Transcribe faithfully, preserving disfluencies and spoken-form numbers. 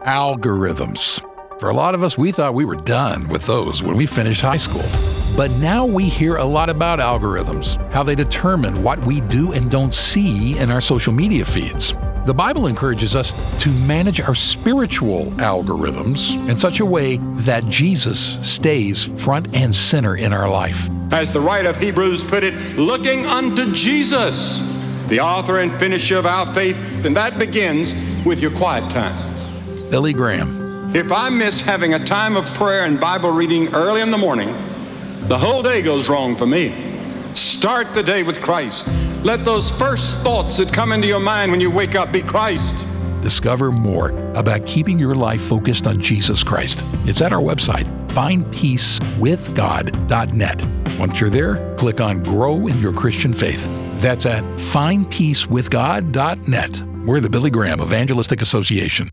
Algorithms. For a lot of us, we thought we were done with those when we finished high school. But now we hear a lot about algorithms, how they determine what we do and don't see in our social media feeds. The Bible encourages us to manage our spiritual algorithms in such a way that Jesus stays front and center in our life. As the writer of Hebrews put it, looking unto Jesus, the author and finisher of our faith, and that begins with your quiet time. Billy Graham. If I miss having a time of prayer and Bible reading early in the morning, the whole day goes wrong for me. Start the day with Christ. Let those first thoughts that come into your mind when you wake up be Christ. Discover more about keeping your life focused on Jesus Christ. It's at our website, find peace with god dot net. Once you're there, click on Grow in Your Christian Faith. That's at find peace with god dot net. We're the Billy Graham Evangelistic Association.